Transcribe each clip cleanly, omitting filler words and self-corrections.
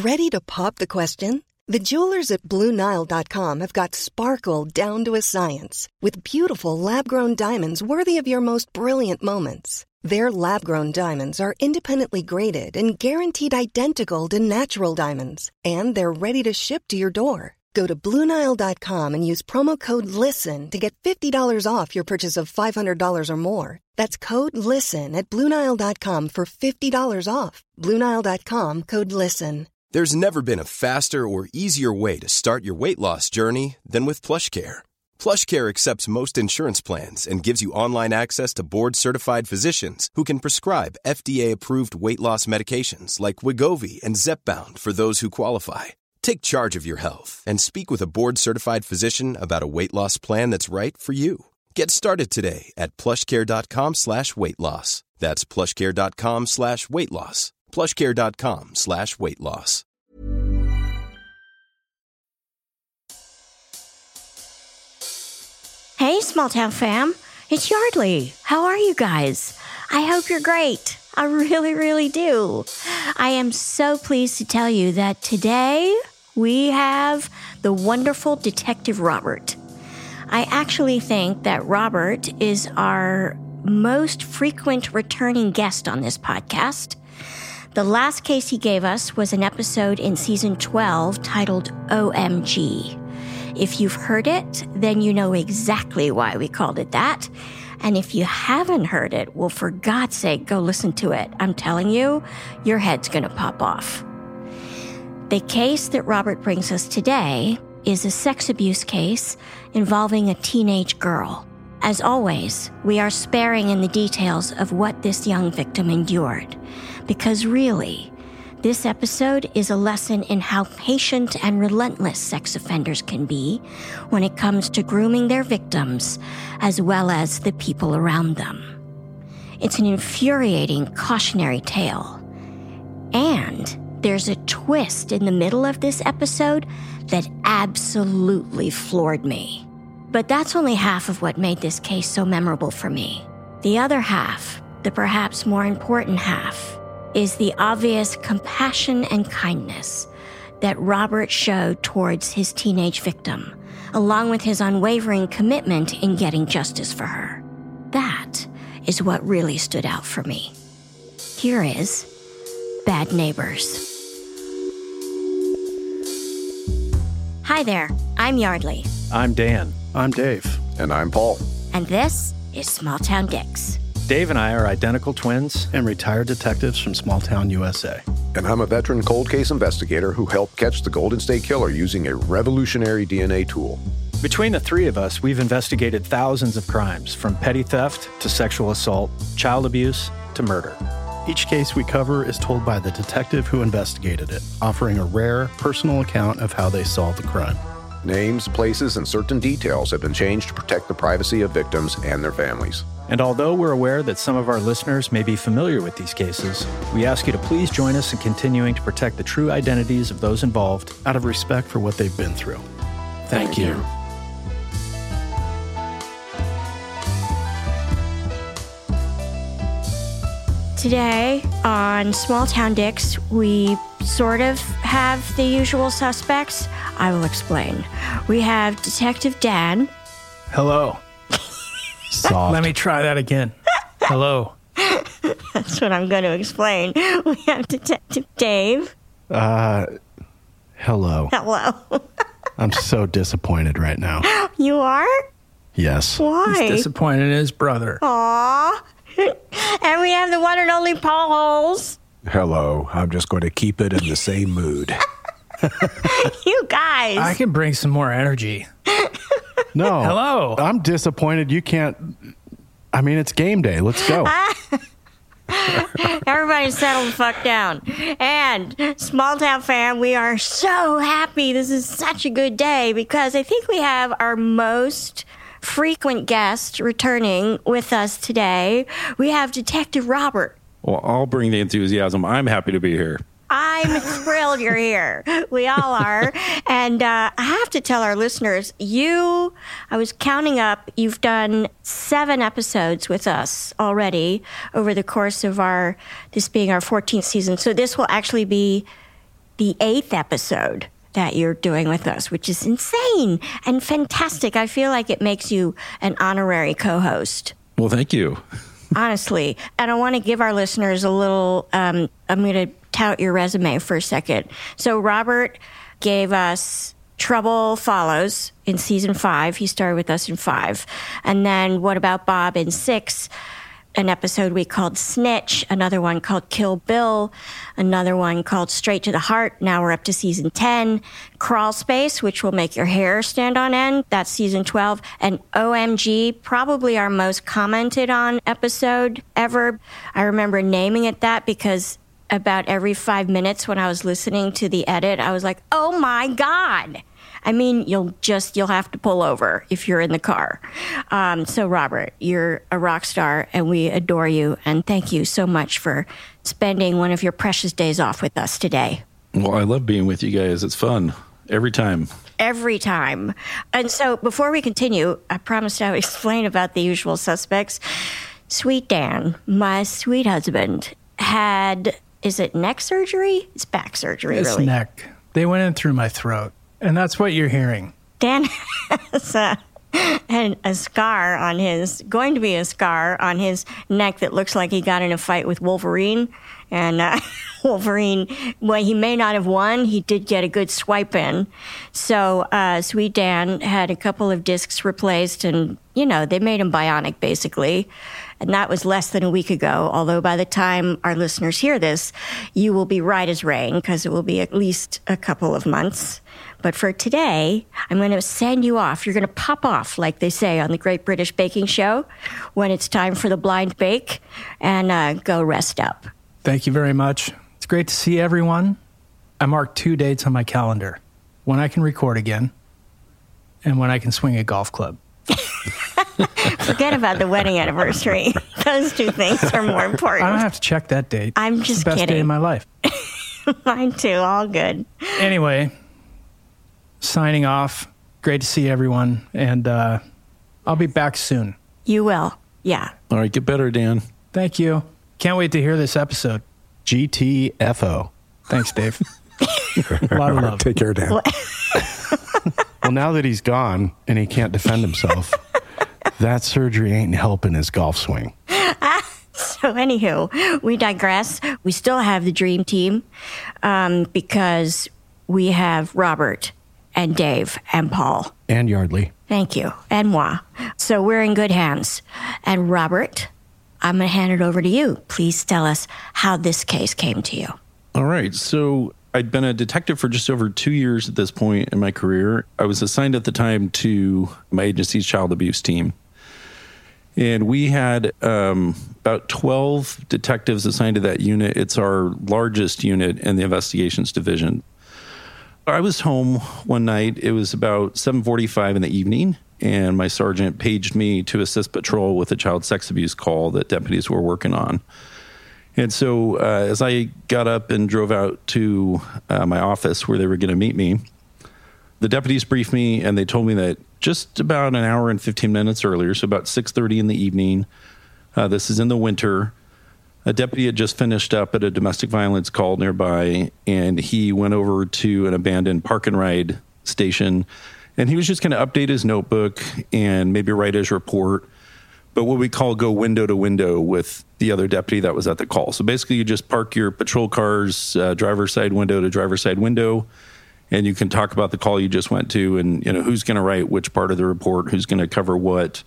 Ready to pop the question? The jewelers at BlueNile.com have got sparkle down to a science with beautiful lab-grown diamonds worthy of your most brilliant moments. Their lab-grown diamonds are independently graded and guaranteed identical to natural diamonds, and they're ready to ship to your door. Go to BlueNile.com and use promo code LISTEN to get $50 off your purchase of $500 or more. That's code LISTEN at BlueNile.com for $50 off. BlueNile.com, code LISTEN. There's never been a faster or easier way to start your weight loss journey than with PlushCare. PlushCare accepts most insurance plans and gives you online access to board-certified physicians who can prescribe FDA-approved weight loss medications like Wegovy and Zepbound for those who qualify. Take charge of your health and speak with a board-certified physician about a weight loss plan that's right for you. Get started today at plushcare.com/weight-loss. That's plushcare.com/weight-loss. plushcare.com/weight-loss. Hey, Small Town fam. It's Yardley. How are you guys? I hope you're great. I really, really do. I am so pleased to tell you that today we have the wonderful Detective Robert. I actually think that Robert is our most frequent returning guest on this podcast. The last case he gave us was an episode in season 12 titled OMG. If you've heard it, then you know exactly why we called it that. And if you haven't heard it, well, for God's sake, go listen to it. I'm telling you, your head's going to pop off. The case that Robert brings us today is a sex abuse case involving a teenage girl. As always, we are sparing in the details of what this young victim endured, because really, this episode is a lesson in how patient and relentless sex offenders can be when it comes to grooming their victims, as well as the people around them. It's an infuriating cautionary tale. And there's a twist in the middle of this episode that absolutely floored me. But that's only half of what made this case so memorable for me. The other half, the perhaps more important half, is the obvious compassion and kindness that Robert showed towards his teenage victim, along with his unwavering commitment in getting justice for her. That is what really stood out for me. Here is Bad Neighbors. Hi there, I'm Yardley. I'm Dan. I'm Dave. And I'm Paul. And this is Small Town Dicks. Dave and I are identical twins and retired detectives from Small Town, USA. And I'm a veteran cold case investigator who helped catch the Golden State Killer using a revolutionary DNA tool. Between the three of us, we've investigated thousands of crimes, from petty theft to sexual assault, child abuse to murder. Each case we cover is told by the detective who investigated it, offering a rare, personal account of how they solved the crime. Names, places, and certain details have been changed to protect the privacy of victims and their families. And although we're aware that some of our listeners may be familiar with these cases, we ask you to please join us in continuing to protect the true identities of those involved out of respect for what they've been through. Thank you. Today on Small Town Dicks, we sort of have the usual suspects. I will explain. We have Detective Dan. Hello. Soft. Let me try that again. Hello. That's what I'm going to explain. We have Detective Dave. Hello. Hello. I'm so disappointed right now. You are? Yes. Why? He's disappointed in his brother. Aww. And we have the one and only Paul Holes. Hello. I'm just going to keep it in the same mood. You guys. I can bring some more energy. No. Hello. I'm disappointed you can't. I mean, it's game day. Let's go. Everybody settle the fuck down. And Small Town fam, we are so happy. This is such a good day because I think we have our most frequent guest returning with us today. We have Detective Robert. Well, I'll bring the enthusiasm. I'm happy to be here. I'm thrilled you're here. We all are. And I have to tell our listeners, I was counting up, you've done 7 episodes with us already over the course of this being our 14th season. So this will actually be the 8th episode that you're doing with us, which is insane and fantastic. I feel like it makes you an honorary co-host. Well, thank you. Honestly. And I want to give our listeners a little, I'm going to tout your resume for a second. So Robert gave us Trouble Follows in season 5. He started with us in 5. And then What About Bob in 6? An episode we called Snitch, another one called Kill Bill, another one called Straight to the Heart. Now we're up to season 10. Crawl Space, which will make your hair stand on end. That's season 12. And OMG, probably our most commented on episode ever. I remember naming it that because about every 5 minutes when I was listening to the edit, I was like, oh my God. I mean, you'll have to pull over if you're in the car. So, Robert, you're a rock star, and we adore you. And thank you so much for spending one of your precious days off with us today. Well, I love being with you guys. It's fun every time. Every time. And so, before we continue, I promised I would explain about the usual suspects. Sweet Dan, my sweet husband, had, is it neck surgery? It's back surgery, it's really. It's neck. They went in through my throat. And that's what you're hearing. Dan has a scar on his, going to be a scar on his neck that looks like he got in a fight with Wolverine. And Wolverine, well, he may not have won. He did get a good swipe in. So Sweet Dan had a couple of discs replaced and, they made him bionic, basically. And that was less than a week ago, although by the time our listeners hear this, you will be right as rain, because it will be at least a couple of months. But for today, I'm going to send you off. You're going to pop off, like they say on the Great British Baking Show, when it's time for the blind bake, and go rest up. Thank you very much. It's great to see everyone. I marked 2 dates on my calendar. When I can record again, and when I can swing a golf club. Forget about the wedding anniversary. Those 2 things are more important. I don't have to check that date. I'm just kidding. It's the best day of my life. Mine too. All good. Anyway, signing off. Great to see everyone. And I'll be back soon. You will. Yeah. All right. Get better, Dan. Thank you. Can't wait to hear this episode. GTFO. Thanks, Dave. A lot of love. Take care, Dan. Well, now that he's gone and he can't defend himself, that surgery ain't helping his golf swing. So anywho, we digress. We still have the dream team because we have Robert and Dave and Paul. And Yardley. Thank you. And moi. So we're in good hands. And Robert, I'm going to hand it over to you. Please tell us how this case came to you. All right. So I'd been a detective for just over 2 years at this point in my career. I was assigned at the time to my agency's child abuse team. And we had about 12 detectives assigned to that unit. It's our largest unit in the investigations division. I was home one night. It was about 7:45 in the evening, and my sergeant paged me to assist patrol with a child sex abuse call that deputies were working on. And so as I got up and drove out to my office where they were going to meet me, the deputies briefed me, and they told me that just about an hour and 15 minutes earlier, so about 6:30 in the evening, this is in the winter, a deputy had just finished up at a domestic violence call nearby, and he went over to an abandoned park and ride station, and he was just going to update his notebook and maybe write his report, but what we call go window to window with the other deputy that was at the call. So basically you just park your patrol cars, driver's side window to driver's side window, and you can talk about the call you just went to and, who's going to write which part of the report, who's going to cover what.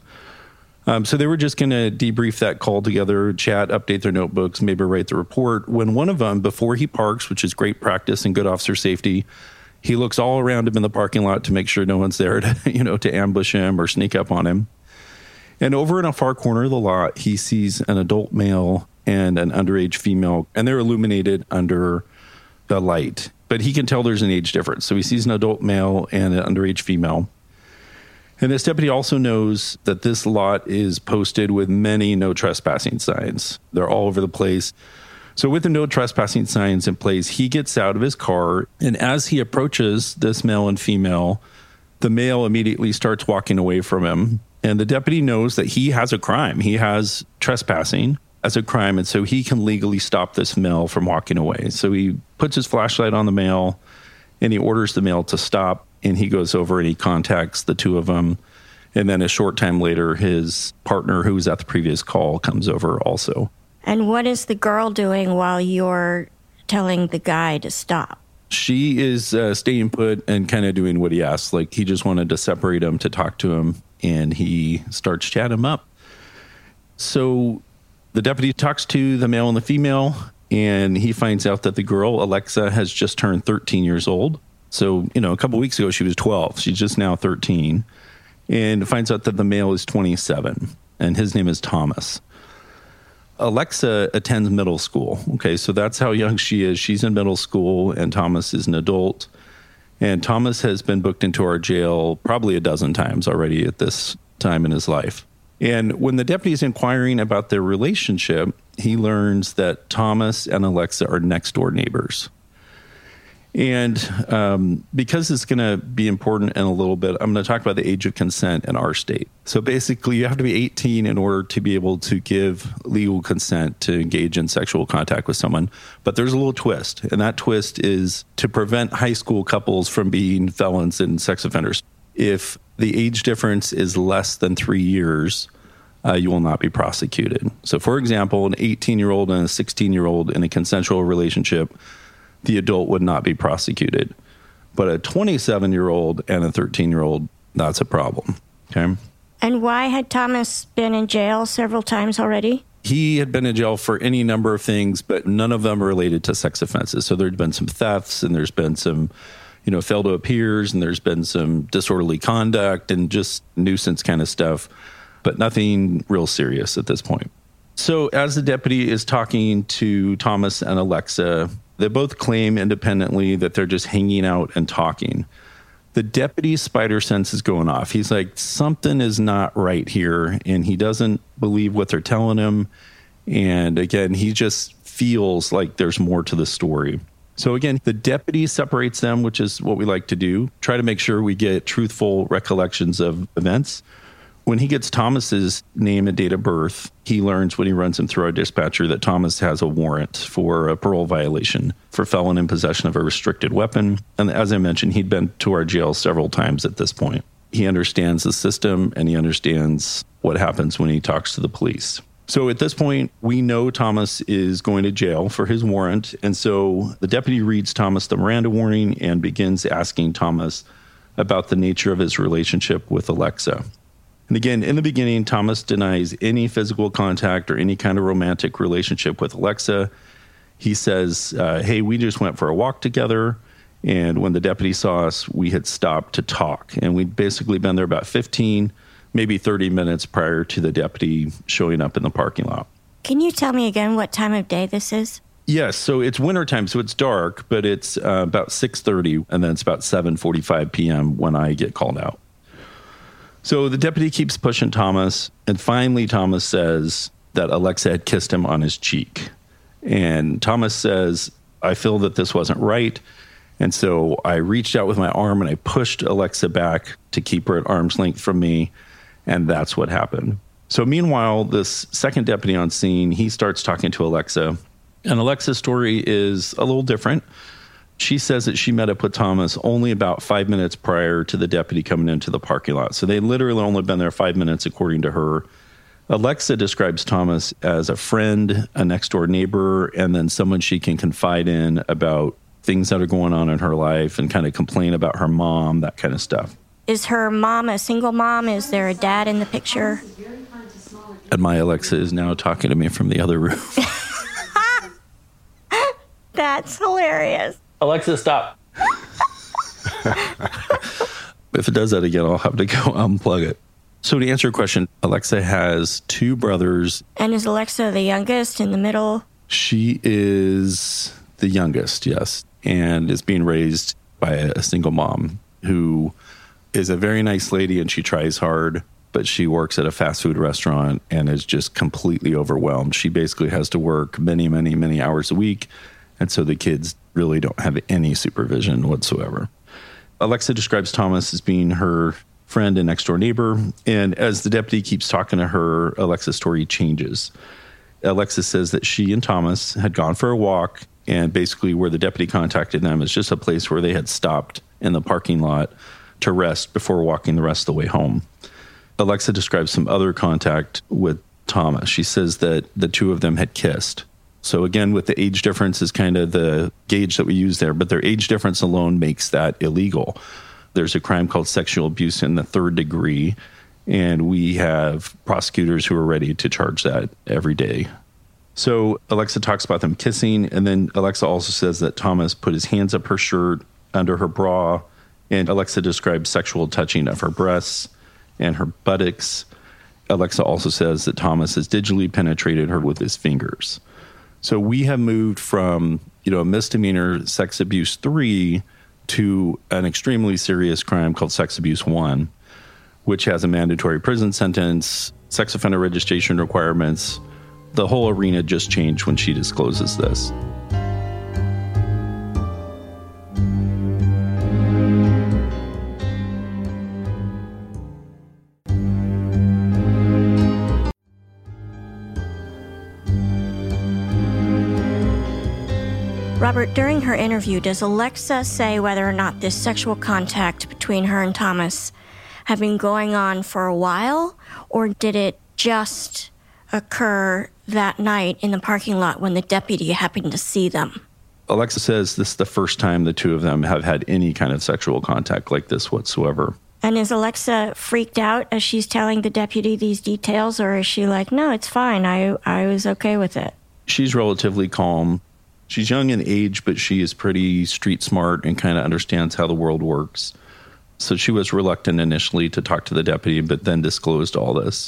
So they were just going to debrief that call together, chat, update their notebooks, maybe write the report. When one of them, before he parks, which is great practice and good officer safety, he looks all around him in the parking lot to make sure no one's there to, to ambush him or sneak up on him. And over in a far corner of the lot, he sees an adult male and an underage female, and they're illuminated under the light. But he can tell there's an age difference. So he sees an adult male and an underage female. And this deputy also knows that this lot is posted with many no trespassing signs. They're all over the place. So with the no trespassing signs in place, he gets out of his car. And as he approaches this male and female, the male immediately starts walking away from him. And the deputy knows that he has a crime. He has trespassing. as a crime. And so he can legally stop this male from walking away. So he puts his flashlight on the male and he orders the male to stop. And he goes over and he contacts the two of them. And then a short time later, his partner, who was at the previous call, comes over also. And what is the girl doing while you're telling the guy to stop? She is staying put and kind of doing what he asked. Like, he just wanted to separate him, to talk to him, and he starts chatting him up. So the deputy talks to the male and the female, and he finds out that the girl, Alexa, has just turned 13 years old. So, a couple weeks ago, she was 12. She's just now 13. And finds out that the male is 27, and his name is Thomas. Alexa attends middle school. Okay, so that's how young she is. She's in middle school, and Thomas is an adult. And Thomas has been booked into our jail probably a dozen times already at this time in his life. And when the deputy is inquiring about their relationship, he learns that Thomas and Alexa are next door neighbors. And because it's going to be important in a little bit, I'm going to talk about the age of consent in our state. So basically, you have to be 18 in order to be able to give legal consent to engage in sexual contact with someone. But there's a little twist, and that twist is to prevent high school couples from being felons and sex offenders. If the age difference is less than 3 years, you will not be prosecuted. So, for example, an 18-year-old and a 16-year-old in a consensual relationship, the adult would not be prosecuted. But a 27-year-old and a 13-year-old, that's a problem. Okay. And why had Thomas been in jail several times already? He had been in jail for any number of things, but none of them related to sex offenses. So there'd been some thefts, and there's been some, fail to appears, and there's been some disorderly conduct and just nuisance kind of stuff, but nothing real serious at this point. So as the deputy is talking to Thomas and Alexa, they both claim independently that they're just hanging out and talking. The deputy's spider sense is going off. He's like, something is not right here, and he doesn't believe what they're telling him. And again, he just feels like there's more to the story. So again, the deputy separates them, which is what we like to do, try to make sure we get truthful recollections of events. When he gets Thomas's name and date of birth, he learns when he runs him through our dispatcher that Thomas has a warrant for a parole violation for felon in possession of a restricted weapon. And as I mentioned, he'd been to our jail several times at this point. He understands the system, and he understands what happens when he talks to the police. So at this point, we know Thomas is going to jail for his warrant. And so the deputy reads Thomas the Miranda warning and begins asking Thomas about the nature of his relationship with Alexa. And again, in the beginning, Thomas denies any physical contact or any kind of romantic relationship with Alexa. He says, hey, we just went for a walk together. And when the deputy saw us, we had stopped to talk. And we'd basically been there about 15, maybe 30 minutes prior to the deputy showing up in the parking lot. Can you tell me again what time of day this is? Yes, so it's wintertime, so it's dark, but it's about 6:30, and then it's about 7:45 p.m. when I get called out. So the deputy keeps pushing Thomas, and finally Thomas says that Alexa had kissed him on his cheek. And Thomas says, I feel that this wasn't right, and so I reached out with my arm and I pushed Alexa back to keep her at arm's length from me, and that's what happened. So meanwhile, this second deputy on scene, he starts talking to Alexa, and Alexa's story is a little different. She says that she met up with Thomas only about 5 minutes prior to the deputy coming into the parking lot. So they literally only been there 5 minutes, according to her. Alexa describes Thomas as a friend, a next-door neighbor, and then someone she can confide in about things that are going on in her life and kind of complain about her mom, that kind of stuff. Is her mom a single mom? Is there a dad in the picture? And my Alexa is now talking to me from the other room. That's hilarious. Alexa, stop. If it does that again, I'll have to go unplug it. So to answer your question, Alexa has two brothers. And is Alexa the youngest, in the middle? She is the youngest, yes, and is being raised by a single mom who is a very nice lady, and she tries hard, but she works at a fast food restaurant and is just completely overwhelmed. She basically has to work many, many, many hours a week, and so the kids really don't have any supervision whatsoever. Alexa describes Thomas as being her friend and next-door neighbor, and as the deputy keeps talking to her, Alexa's story changes. Alexis says that she and Thomas had gone for a walk, and basically where the deputy contacted them is just a place where they had stopped in the parking lot to rest before walking the rest of the way home. Alexa describes some other contact with Thomas. She says that the two of them had kissed. So again, with the age difference is kind of the gauge that we use there, but their age difference alone makes that illegal. There's a crime called sexual abuse in the 3rd degree, and we have prosecutors who are ready to charge that every day. So Alexa talks about them kissing, and then Alexa also says that Thomas put his hands up her shirt, under her bra, and Alexa describes sexual touching of her breasts and her buttocks. Alexa also says that Thomas has digitally penetrated her with his fingers. So we have moved from, a misdemeanor sex abuse 3 to an extremely serious crime called sex abuse 1, which has a mandatory prison sentence, sex offender registration requirements. The whole arena just changed when she discloses this. Robert, during her interview, does Alexa say whether or not this sexual contact between her and Thomas had been going on for a while, or did it just occur that night in the parking lot when the deputy happened to see them? Alexa says this is the first time the two of them have had any kind of sexual contact like this whatsoever. And is Alexa freaked out as she's telling the deputy these details, or is she like, no, it's fine, I was okay with it? She's relatively calm. She's young in age, but she is pretty street smart and kind of understands how the world works. So she was reluctant initially to talk to the deputy, but then disclosed all this.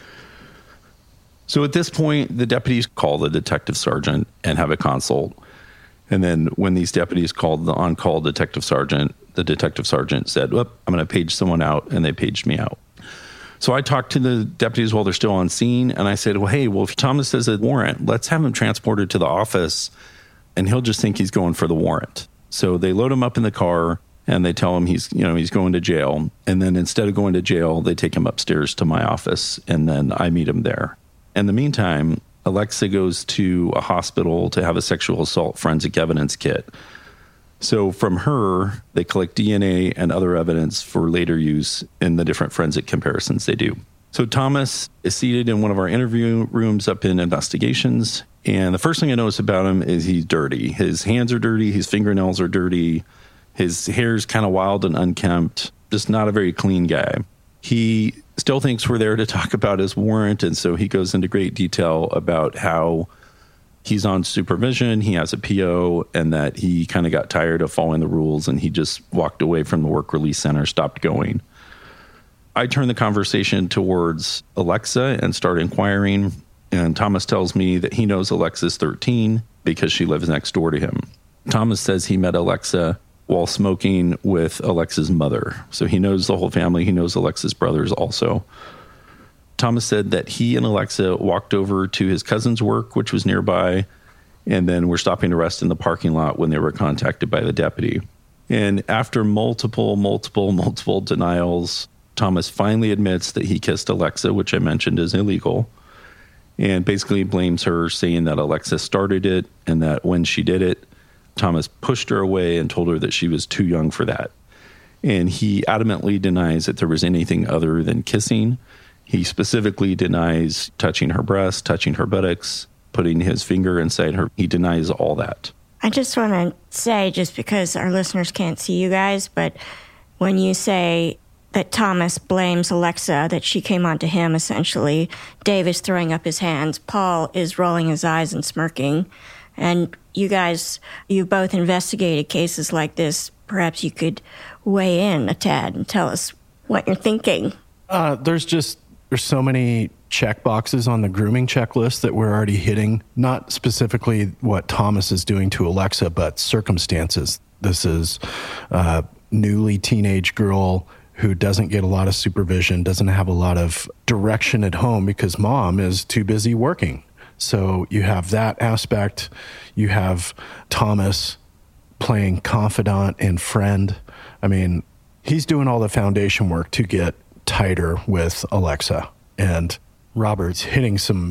So at this point, the deputies call the detective sergeant and have a consult. And then when these deputies called the on-call detective sergeant, the detective sergeant said, I'm going to page someone out, and they paged me out. So I talked to the deputies while they're still on scene, and I said, if Thomas says a warrant, let's have him transported to the office, and he'll just think he's going for the warrant. So they load him up in the car, and they tell him he's going to jail. And then instead of going to jail, they take him upstairs to my office, and then I meet him there. In the meantime, Alexa goes to a hospital to have a sexual assault forensic evidence kit. So from her, they collect DNA and other evidence for later use in the different forensic comparisons they do. So Thomas is seated in one of our interview rooms up in investigations. And the first thing I notice about him is he's dirty. His hands are dirty. His fingernails are dirty. His hair's kind of wild and unkempt. Just not a very clean guy. He still thinks we're there to talk about his warrant. And so he goes into great detail about how he's on supervision, he has a PO, and that he kind of got tired of following the rules and he just walked away from the work release center, stopped going. I turn the conversation towards Alexa and start inquiring. And Thomas tells me that he knows Alexa's 13 because she lives next door to him. Thomas says he met Alexa while smoking with Alexa's mother. So he knows the whole family. He knows Alexa's brothers also. Thomas said that he and Alexa walked over to his cousin's work, which was nearby, and then were stopping to rest in the parking lot when they were contacted by the deputy. And after multiple denials, Thomas finally admits that he kissed Alexa, which I mentioned is illegal, and basically blames her, saying that Alexa started it and that when she did it, Thomas pushed her away and told her that she was too young for that. And he adamantly denies that there was anything other than kissing. He specifically denies touching her breast, touching her buttocks, putting his finger inside her. He denies all that. I just want to say, just because our listeners can't see you guys, but when you say that Thomas blames Alexa, that she came onto him, essentially, Dave is throwing up his hands, Paul is rolling his eyes and smirking. And you guys, you both investigated cases like this. Perhaps you could weigh in a tad and tell us what you're thinking. There's so many check boxes on the grooming checklist that we're already hitting. Not specifically what Thomas is doing to Alexa, but circumstances. This is a newly teenage girl who doesn't get a lot of supervision, doesn't have a lot of direction at home because mom is too busy working. So you have that aspect. You have Thomas playing confidant and friend. I mean, he's doing all the foundation work to get tighter with Alexa. And Robert's hitting some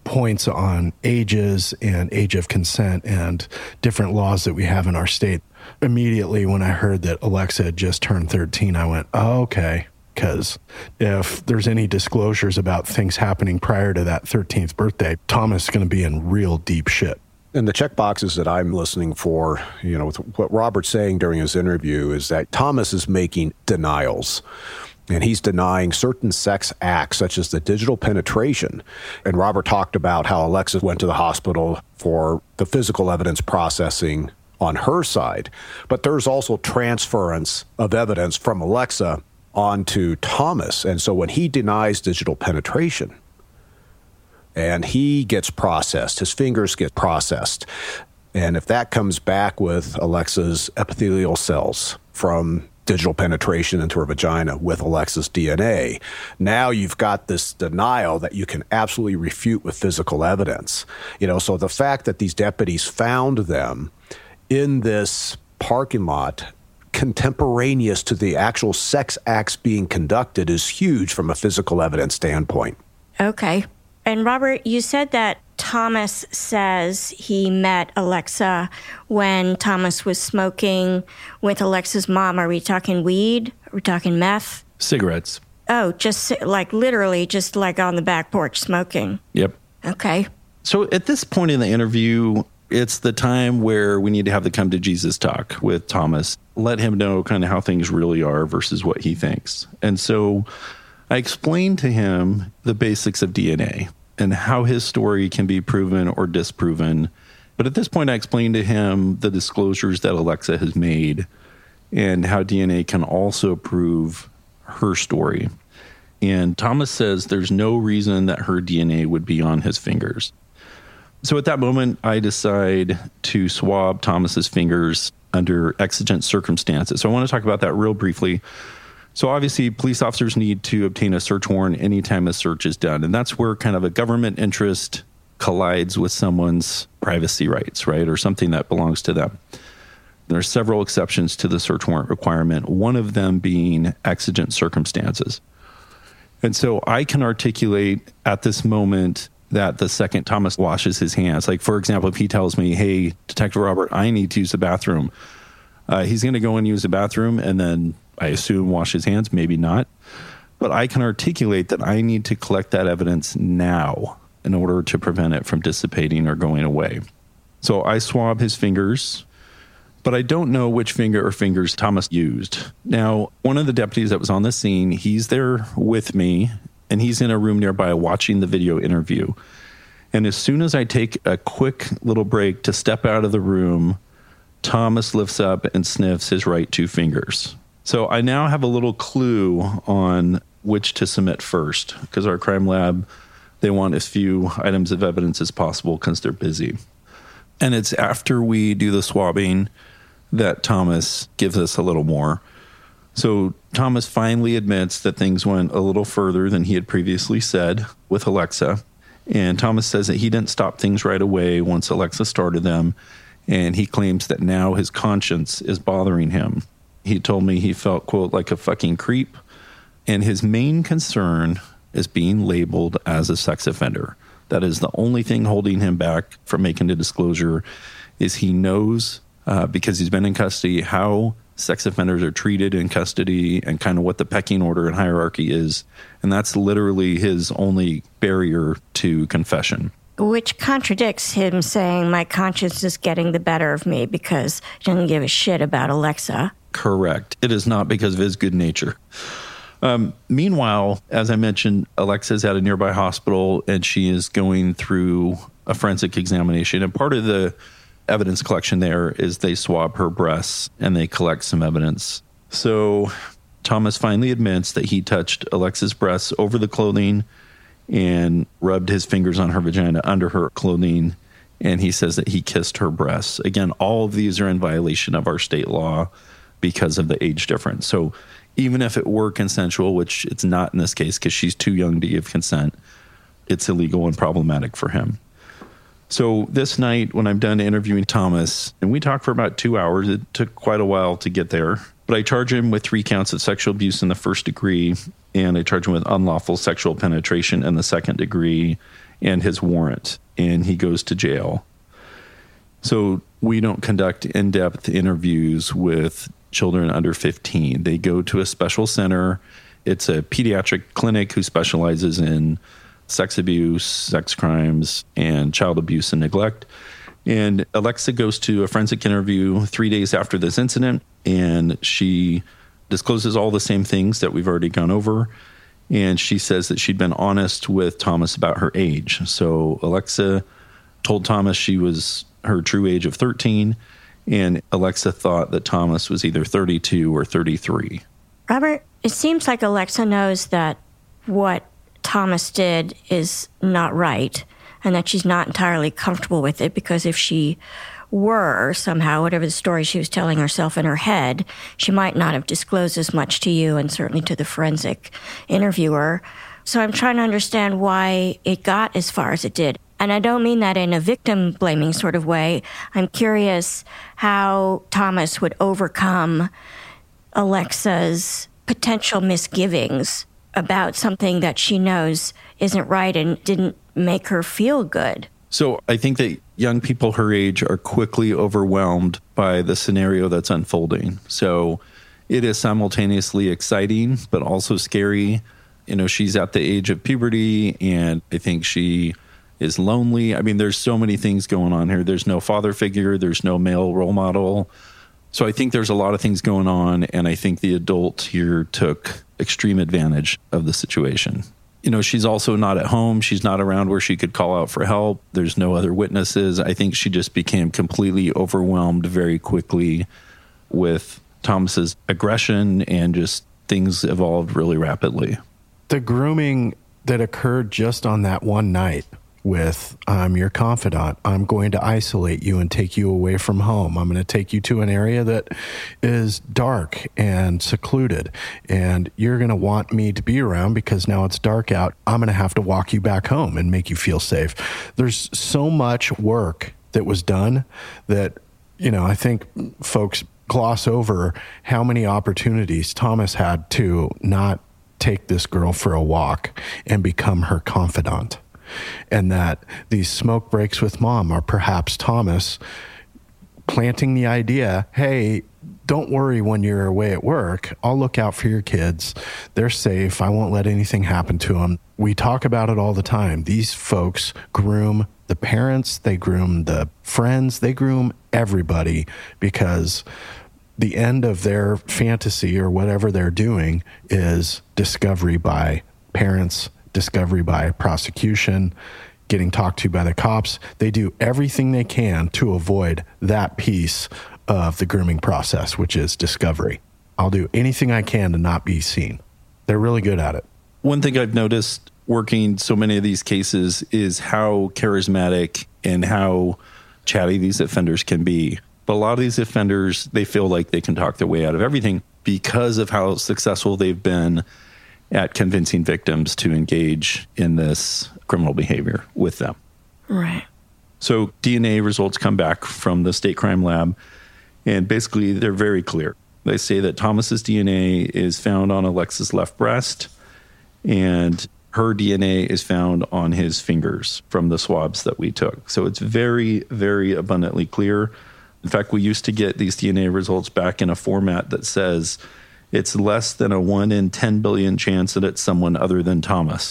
points on ages and age of consent and different laws that we have in our state. Immediately when I heard that Alexa had just turned 13, I went, oh, okay. Because if there's any disclosures about things happening prior to that 13th birthday, Thomas is going to be in real deep shit. And the check boxes that I'm listening for, with what Robert's saying during his interview is that Thomas is making denials. And he's denying certain sex acts, such as the digital penetration. And Robert talked about how Alexa went to the hospital for the physical evidence processing on her side. But there's also transference of evidence from Alexa onto Thomas. And so when he denies digital penetration and he gets processed, his fingers get processed. And if that comes back with Alexa's epithelial cells from digital penetration into her vagina with Alexa's DNA, now you've got this denial that you can absolutely refute with physical evidence. So the fact that these deputies found them in this parking lot contemporaneous to the actual sex acts being conducted is huge from a physical evidence standpoint. Okay. And Robert, you said that Thomas says he met Alexa when Thomas was smoking with Alexa's mom. Are we talking weed? Are we talking meth? Cigarettes. Oh, just literally just on the back porch smoking. Yep. Okay. So at this point in the interview, it's the time where we need to have the come to Jesus talk with Thomas. Let him know kind of how things really are versus what he thinks. And so I explained to him the basics of DNA and how his story can be proven or disproven. But at this point, I explained to him the disclosures that Alexa has made and how DNA can also prove her story. And Thomas says there's no reason that her DNA would be on his fingers. So at that moment, I decide to swab Thomas's fingers under exigent circumstances. So I want to talk about that real briefly. So obviously, police officers need to obtain a search warrant anytime a search is done. And that's where kind of a government interest collides with someone's privacy rights, right? Or something that belongs to them. There are several exceptions to the search warrant requirement, one of them being exigent circumstances. And so I can articulate at this moment that the second Thomas washes his hands, like, for example, if he tells me, hey, Detective Robert, I need to use the bathroom, he's going to go and use the bathroom and then I assume wash his hands, maybe not. But I can articulate that I need to collect that evidence now in order to prevent it from dissipating or going away. So I swab his fingers, but I don't know which finger or fingers Thomas used. Now, one of the deputies that was on the scene, he's there with me, and he's in a room nearby watching the video interview. And as soon as I take a quick little break to step out of the room, Thomas lifts up and sniffs his right two fingers. So I now have a little clue on which to submit first, because our crime lab, they want as few items of evidence as possible because they're busy. And it's after we do the swabbing that Thomas gives us a little more. So Thomas finally admits that things went a little further than he had previously said with Alexa. And Thomas says that he didn't stop things right away once Alexa started them. And he claims that now his conscience is bothering him. He told me he felt, quote, like a fucking creep. And his main concern is being labeled as a sex offender. That is the only thing holding him back from making the disclosure, is he knows, because he's been in custody, how sex offenders are treated in custody and kind of what the pecking order and hierarchy is. And that's literally his only barrier to confession. Which contradicts him saying my conscience is getting the better of me because he doesn't give a shit about Alexa. Correct. It is not because of his good nature. Meanwhile, as I mentioned, Alexa's at a nearby hospital and she is going through a forensic examination. And part of the evidence collection there is they swab her breasts and they collect some evidence. So Thomas finally admits that he touched Alexa's breasts over the clothing and rubbed his fingers on her vagina under her clothing. And he says that he kissed her breasts. Again, all of these are in violation of our state law because of the age difference. So even if it were consensual, which it's not in this case because she's too young to give consent, it's illegal and problematic for him. So this night, when I'm done interviewing Thomas, and we talked for about 2 hours, it took quite a while to get there, but I charge him with 3 counts of sexual abuse in the first degree, and I charge him with unlawful sexual penetration in the second degree, and his warrant, and he goes to jail. So we don't conduct in-depth interviews with children under 15. They go to a special center. It's a pediatric clinic who specializes in sex abuse, sex crimes, and child abuse and neglect. And Alexa goes to a forensic interview 3 days after this incident, and she discloses all the same things that we've already gone over. And she says that she'd been honest with Thomas about her age. So Alexa told Thomas she was her true age of 13, and Alexa thought that Thomas was either 32 or 33. Robert, it seems like Alexa knows that what Thomas did is not right, and that she's not entirely comfortable with it, because if she were somehow, whatever the story she was telling herself in her head, she might not have disclosed as much to you and certainly to the forensic interviewer. So I'm trying to understand why it got as far as it did. And I don't mean that in a victim-blaming sort of way. I'm curious how Thomas would overcome Alexa's potential misgivings about something that she knows isn't right and didn't make her feel good. So I think that young people her age are quickly overwhelmed by the scenario that's unfolding. So it is simultaneously exciting, but also scary. You know, she's at the age of puberty, and I think she is lonely. I mean, there's so many things going on here. There's no father figure. There's no male role model. So I think there's a lot of things going on, and I think the adult here took extreme advantage of the situation. You know, she's also not at home. She's not around where she could call out for help. There's no other witnesses. I think she just became completely overwhelmed very quickly with Thomas's aggression, and just things evolved really rapidly. The grooming that occurred just on that one night with, I'm your confidant, I'm going to isolate you and take you away from home. I'm going to take you to an area that is dark and secluded, and you're going to want me to be around because now it's dark out. I'm going to have to walk you back home and make you feel safe. There's so much work that was done that, you know, I think folks gloss over how many opportunities Thomas had to not take this girl for a walk and become her confidant. And that these smoke breaks with mom are perhaps Thomas planting the idea, hey, don't worry when you're away at work. I'll look out for your kids. They're safe. I won't let anything happen to them. We talk about it all the time. These folks groom the parents, they groom the friends, they groom everybody, because the end of their fantasy or whatever they're doing is discovery by parents, discovery by prosecution, getting talked to by the cops. They do everything they can to avoid that piece of the grooming process, which is discovery. I'll do anything I can to not be seen. They're really good at it. One thing I've noticed working so many of these cases is how charismatic and how chatty these offenders can be. But a lot of these offenders, they feel like they can talk their way out of everything because of how successful they've been at convincing victims to engage in this criminal behavior with them. Right. So DNA results come back from the state crime lab, and basically they're very clear. They say that Thomas's DNA is found on Alexa's left breast, and her DNA is found on his fingers from the swabs that we took. So it's very, very abundantly clear. In fact, we used to get these DNA results back in a format that says it's less than a 1 in 10 billion chance that it's someone other than Thomas.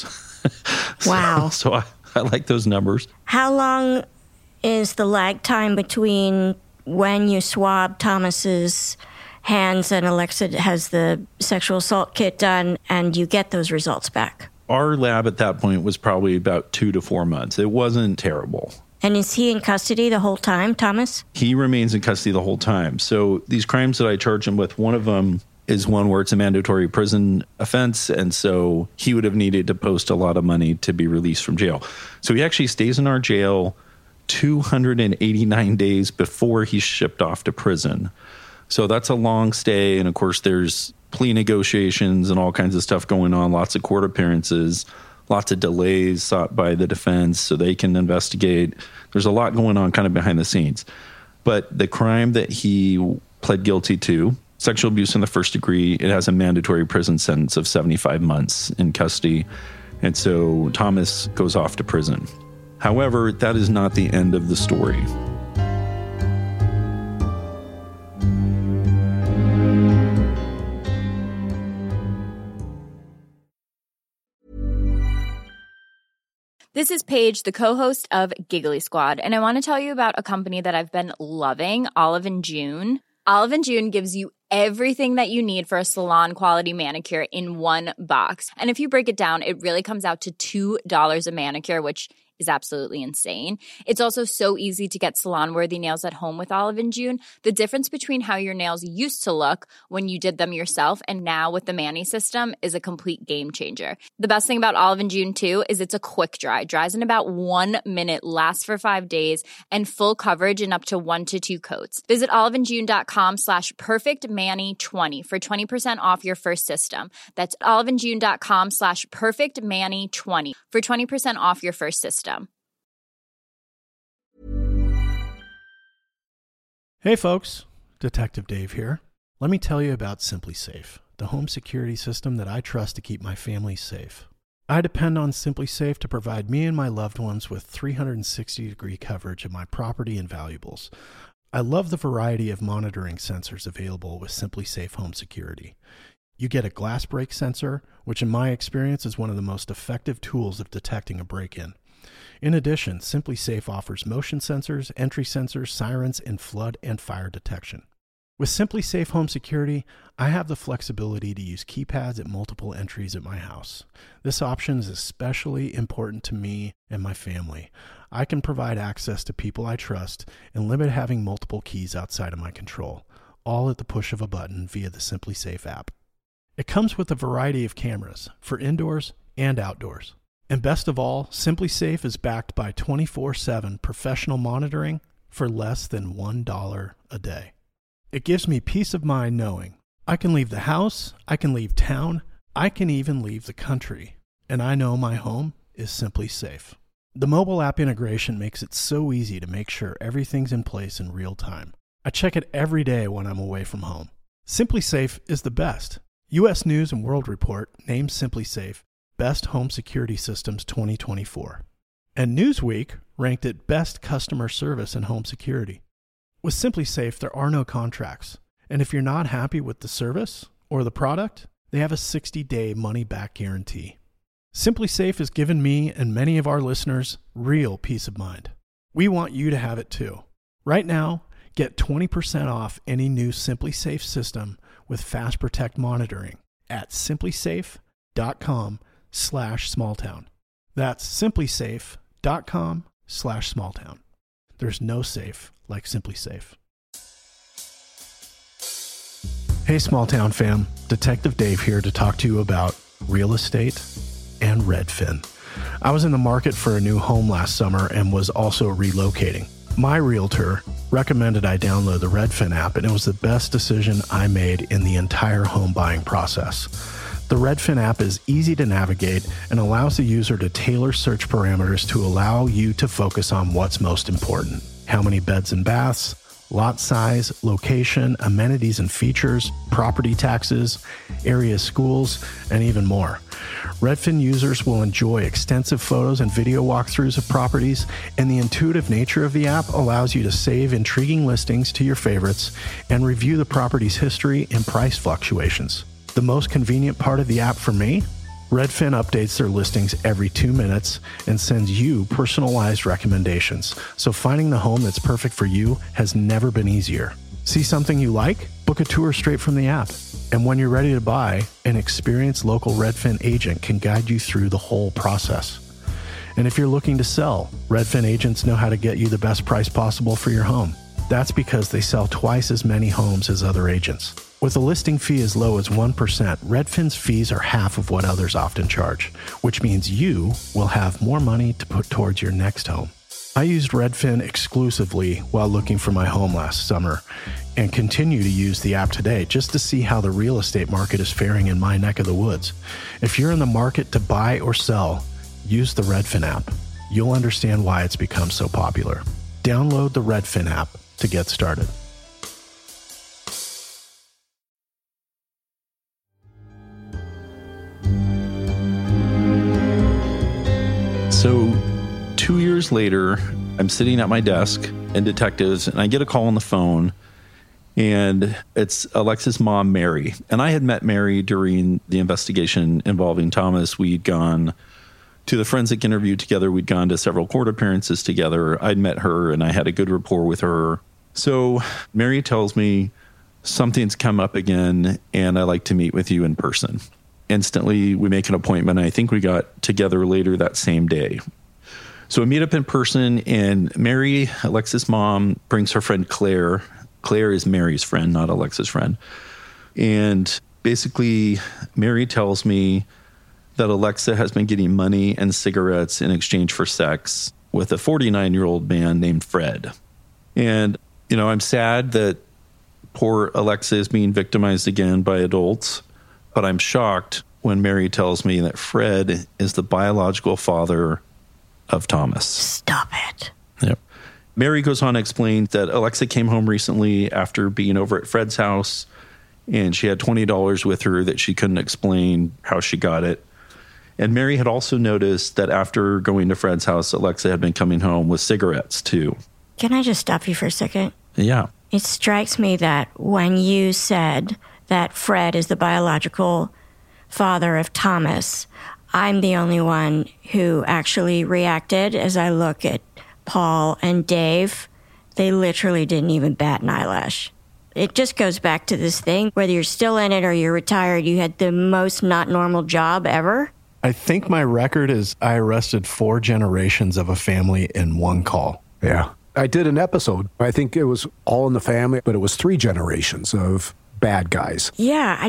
Wow. So I like those numbers. How long is the lag time between when you swab Thomas's hands and Alexa has the sexual assault kit done and you get those results back? Our lab at that point was probably about 2 to 4 months. It wasn't terrible. And is he in custody the whole time, Thomas? He remains in custody the whole time. So these crimes that I charge him with, one of them is one where it's a mandatory prison offense. And so he would have needed to post a lot of money to be released from jail. So he actually stays in our jail 289 days before he's shipped off to prison. So that's a long stay. And of course, there's plea negotiations and all kinds of stuff going on, lots of court appearances, lots of delays sought by the defense so they can investigate. There's a lot going on kind of behind the scenes. But the crime that he pled guilty to, sexual abuse in the first degree, it has a mandatory prison sentence of 75 months in custody. And so Thomas goes off to prison. However, that is not the end of the story. This is Paige, the co-host of Giggly Squad, and I want to tell you about a company that I've been loving, Olive & June. Olive & June gives you everything that you need for a salon-quality manicure in one box. And if you break it down, it really comes out to $2 a manicure, which is absolutely insane. It's also so easy to get salon-worthy nails at home with Olive & June. The difference between how your nails used to look when you did them yourself and now with the Mani system is a complete game changer. The best thing about Olive & June, too, is it's a quick dry. Dries in about 1 minute, lasts for 5 days, and full coverage in up to 1 to 2 coats. Visit oliveandjune.com/perfectmani20 for 20% off your first system. That's oliveandjune.com/perfectmani20 for 20% off your first system. Hey folks, Detective Dave here. Let me tell you about SimpliSafe, the home security system that I trust to keep my family safe. I depend on SimpliSafe to provide me and my loved ones with 360-degree coverage of my property and valuables. I love the variety of monitoring sensors available with SimpliSafe Home Security. You get a glass break sensor, which in my experience is one of the most effective tools of detecting a break-in. In addition, SimpliSafe offers motion sensors, entry sensors, sirens, and flood and fire detection. With SimpliSafe Home Security, I have the flexibility to use keypads at multiple entries at my house. This option is especially important to me and my family. I can provide access to people I trust and limit having multiple keys outside of my control, all at the push of a button via the SimpliSafe app. It comes with a variety of cameras for indoors and outdoors. And best of all, SimpliSafe is backed by 24/7 professional monitoring for less than $1 a day. It gives me peace of mind knowing I can leave the house, I can leave town, I can even leave the country, and I know my home is simply safe. The mobile app integration makes it so easy to make sure everything's in place in real time. I check it every day when I'm away from home. SimpliSafe is the best. U.S. News & World Report named SimpliSafe Best Home Security Systems 2024. And Newsweek ranked it Best Customer Service in Home Security. With SimpliSafe, there are no contracts. And if you're not happy with the service or the product, they have a 60-day money-back guarantee. SimpliSafe has given me and many of our listeners real peace of mind. We want you to have it too. Right now, get 20% off any new SimpliSafe system with Fast Protect monitoring at simplisafe.com/smalltown. That's simplisafe.com/smalltown. There's no safe like SimpliSafe. Hey, Smalltown fam. Detective Dave here to talk to you about real estate and Redfin. I was in the market for a new home last summer and was also relocating. My realtor recommended I download the Redfin app, and it was the best decision I made in the entire home buying process. The Redfin app is easy to navigate and allows the user to tailor search parameters to allow you to focus on what's most important. How many beds and baths, lot size, location, amenities and features, property taxes, area schools, and even more. Redfin users will enjoy extensive photos and video walkthroughs of properties, and the intuitive nature of the app allows you to save intriguing listings to your favorites and review the property's history and price fluctuations. The most convenient part of the app for me? Redfin updates their listings every 2 minutes and sends you personalized recommendations, so finding the home that's perfect for you has never been easier. See something you like? Book a tour straight from the app. And when you're ready to buy, an experienced local Redfin agent can guide you through the whole process. And if you're looking to sell, Redfin agents know how to get you the best price possible for your home. That's because they sell twice as many homes as other agents. With a listing fee as low as 1%, Redfin's fees are half of what others often charge, which means you will have more money to put towards your next home. I used Redfin exclusively while looking for my home last summer and continue to use the app today just to see how the real estate market is faring in my neck of the woods. If you're in the market to buy or sell, use the Redfin app. You'll understand why it's become so popular. Download the Redfin app to get started. So 2 years later, I'm sitting at my desk in detectives, and I get a call on the phone, and it's Alexa's mom, Mary. And I had met Mary during the investigation involving Thomas. We'd gone to the forensic interview together. We'd gone to several court appearances together. I'd met her, and I had a good rapport with her. So Mary tells me, something's come up again, and I'd like to meet with you in person. Instantly, we make an appointment. I think we got together later that same day. So we meet up in person, and Mary, Alexa's mom, brings her friend Claire. Claire is Mary's friend, not Alexa's friend. And basically, Mary tells me that Alexa has been getting money and cigarettes in exchange for sex with a 49-year-old man named Fred. And, you know, I'm sad that poor Alexa is being victimized again by adults, but I'm shocked when Mary tells me that Fred is the biological father of Thomas. Stop it. Yep. Mary goes on to explain that Alexa came home recently after being over at Fred's house, and she had $20 with her that she couldn't explain how she got it. And Mary had also noticed that after going to Fred's house, Alexa had been coming home with cigarettes too. Can I just stop you for a second? Yeah. It strikes me that when you said that Fred is the biological father of Thomas, I'm the only one who actually reacted. As I look at Paul and Dave, they literally didn't even bat an eyelash. It just goes back to this thing, whether you're still in it or you're retired, you had the most not normal job ever. I think my record is I arrested 4 generations of a family in one call. Yeah. I did an episode. I think it was All in the Family, but it was 3 generations of bad guys. Yeah,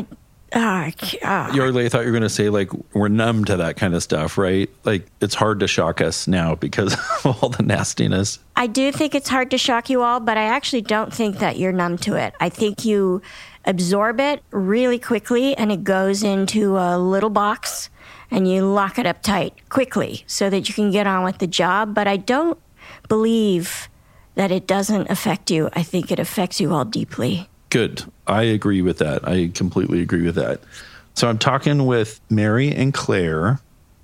Yardley, I thought you were going to say, like, we're numb to that kind of stuff, right? Like, it's hard to shock us now because of all the nastiness. I do think it's hard to shock you all, but I actually don't think that you're numb to it. I think you absorb it really quickly, and it goes into a little box, and you lock it up tight quickly so that you can get on with the job. But I don't believe that it doesn't affect you. I think it affects you all deeply. Good. I agree with that. I completely agree with that. So I'm talking with Mary and Claire,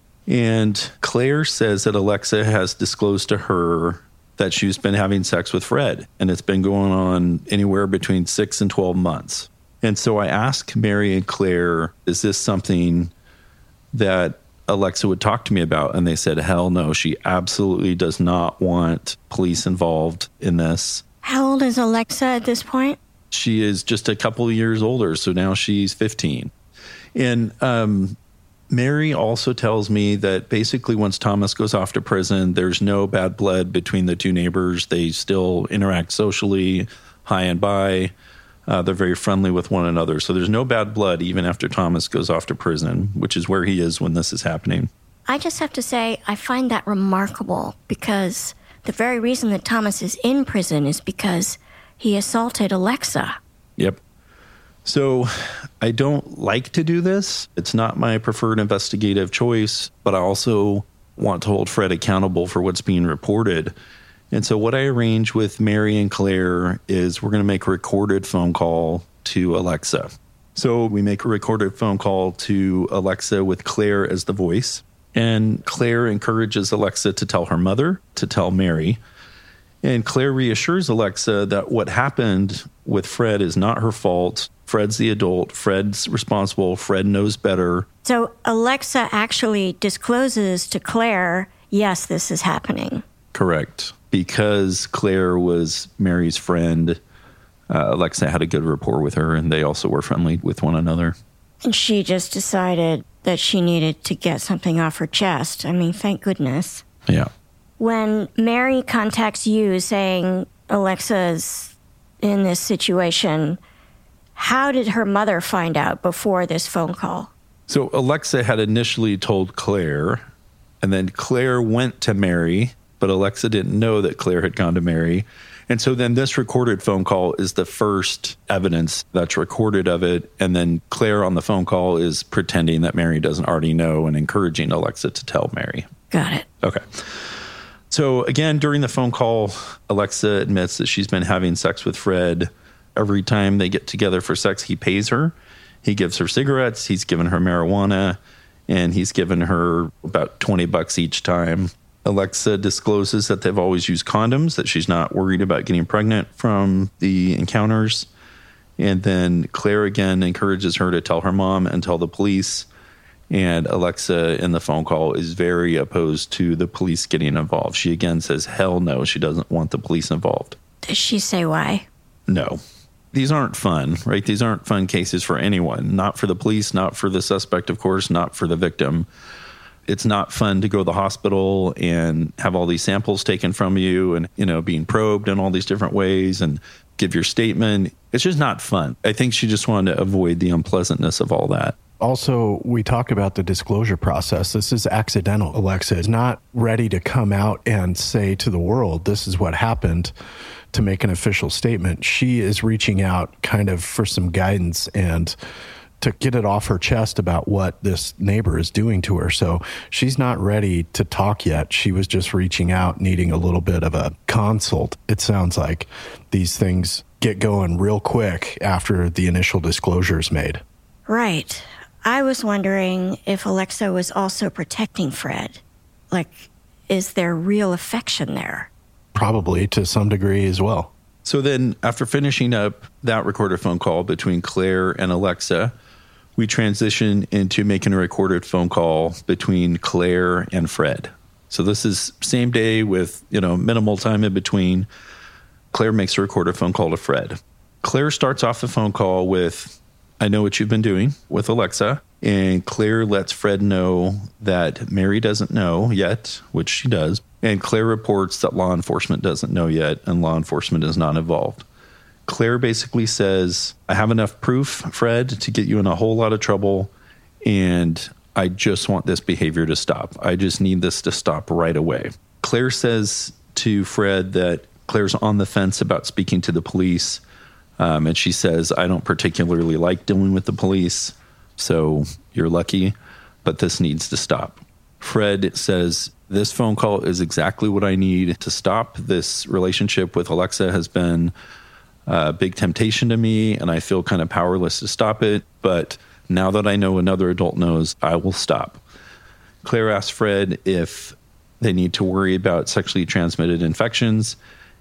and Claire says that Alexa has disclosed to her that she's been having sex with Fred, and it's been going on anywhere between 6 and 12 months. And so I asked Mary and Claire, is this something that Alexa would talk to me about? And they said, hell no, she absolutely does not want police involved in this. How old is Alexa at this point? She is just a couple of years older, so now she's 15. And Mary also tells me that basically once Thomas goes off to prison, there's no bad blood between the two neighbors. They still interact socially, hi and bye. They're very friendly with one another. So there's no bad blood even after Thomas goes off to prison, which is where he is when this is happening. I just have to say, I find that remarkable because the very reason that Thomas is in prison is because he assaulted Alexa. Yep. So I don't like to do this. It's not my preferred investigative choice, but I also want to hold Fred accountable for what's being reported. And so what I arranged with Mary and Claire is we're going to make a recorded phone call to Alexa. So we make a recorded phone call to Alexa with Claire as the voice. And Claire encourages Alexa to tell her mother, to tell Mary. And Claire reassures Alexa that what happened with Fred is not her fault. Fred's the adult. Fred's responsible. Fred knows better. So Alexa actually discloses to Claire, yes, this is happening. Correct. Because Claire was Mary's friend, Alexa had a good rapport with her, and they also were friendly with one another. And she just decided that she needed to get something off her chest. I mean, thank goodness. Yeah. When Mary contacts you saying Alexa's in this situation, how did her mother find out before this phone call? So Alexa had initially told Claire, and then Claire went to Mary, but Alexa didn't know that Claire had gone to Mary. And so then this recorded phone call is the first evidence that's recorded of it. And then Claire on the phone call is pretending that Mary doesn't already know and encouraging Alexa to tell Mary. Got it. Okay. So again, during the phone call, Alexa admits that she's been having sex with Fred. Every time they get together for sex, he pays her. He gives her cigarettes. He's given her marijuana. and he's given her about $20 each time. Alexa discloses that they've always used condoms, that she's not worried about getting pregnant from the encounters. And then Claire again encourages her to tell her mom and tell the police. And Alexa in the phone call is very opposed to the police getting involved. She again says, hell no, she doesn't want the police involved. Does she say why? No. These aren't fun, right? These aren't fun cases for anyone. Not for the police, not for the suspect, of course, not for the victim. It's not fun to go to the hospital and have all these samples taken from you and, being probed in all these different ways and give your statement. It's just not fun. I think she just wanted to avoid the unpleasantness of all that. Also, we talk about the disclosure process. This is accidental. Alexa is not ready to come out and say to the world, this is what happened, to make an official statement. She is reaching out kind of for some guidance and to get it off her chest about what this neighbor is doing to her. So she's not ready to talk yet. She was just reaching out, needing a little bit of a consult. It sounds like these things get going real quick after the initial disclosure is made. Right. I was wondering if Alexa was also protecting Fred. Like, is there real affection there? Probably to some degree as well. So then after finishing up that recorded phone call between Claire and Alexa, we transition into making a recorded phone call between Claire and Fred. So this is same day with, minimal time in between. Claire makes a recorded phone call to Fred. Claire starts off the phone call with, I know what you've been doing with Alexa. And Claire lets Fred know that Mary doesn't know yet, which she does. And Claire reports that law enforcement doesn't know yet, and law enforcement is not involved. Claire basically says, I have enough proof, Fred, to get you in a whole lot of trouble, and I just want this behavior to stop. I just need this to stop right away. Claire says to Fred that Claire's on the fence about speaking to the police, and she says, I don't particularly like dealing with the police, so you're lucky, but this needs to stop. Fred says, this phone call is exactly what I need to stop. This relationship with Alexa has been a big temptation to me, and I feel kind of powerless to stop it. But now that I know another adult knows, I will stop. Claire asks Fred if they need to worry about sexually transmitted infections.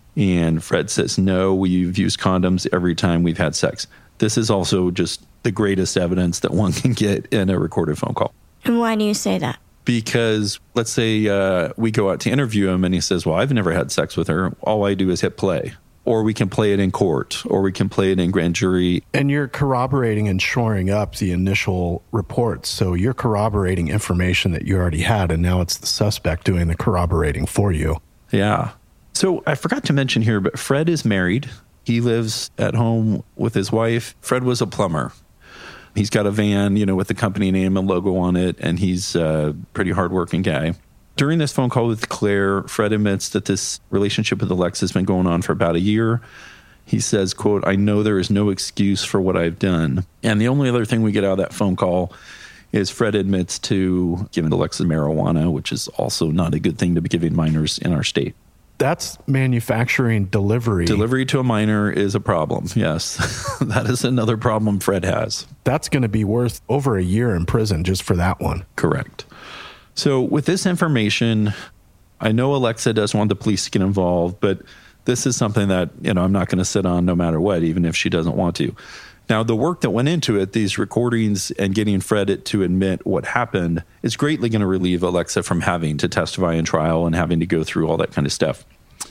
And Fred says, no, we've used condoms every time we've had sex. This is also just the greatest evidence that one can get in a recorded phone call. And why do you say that? Because let's say we go out to interview him and he says, well, I've never had sex with her. All I do is hit play. Or we can play it in court, or we can play it in grand jury. And you're corroborating and shoring up the initial reports. So you're corroborating information that you already had, and now it's the suspect doing the corroborating for you. Yeah. So I forgot to mention here, but Fred is married. He lives at home with his wife. Fred was a plumber. He's got a van, with the company name and logo on it, and he's a pretty hardworking guy. During this phone call with Claire, Fred admits that this relationship with Alexa has been going on for about a year. He says, quote, I know there is no excuse for what I've done. And the only other thing we get out of that phone call is Fred admits to giving Alexa marijuana, which is also not a good thing to be giving minors in our state. That's manufacturing delivery. Delivery to a minor is a problem, yes. That is another problem Fred has. That's going to be worth over a year in prison just for that one. Correct. So with this information, I know Alexa does want the police to get involved, but this is something that, I'm not going to sit on no matter what, even if she doesn't want to. Now, the work that went into it, these recordings and getting Fred to admit what happened, is greatly going to relieve Alexa from having to testify in trial and having to go through all that kind of stuff.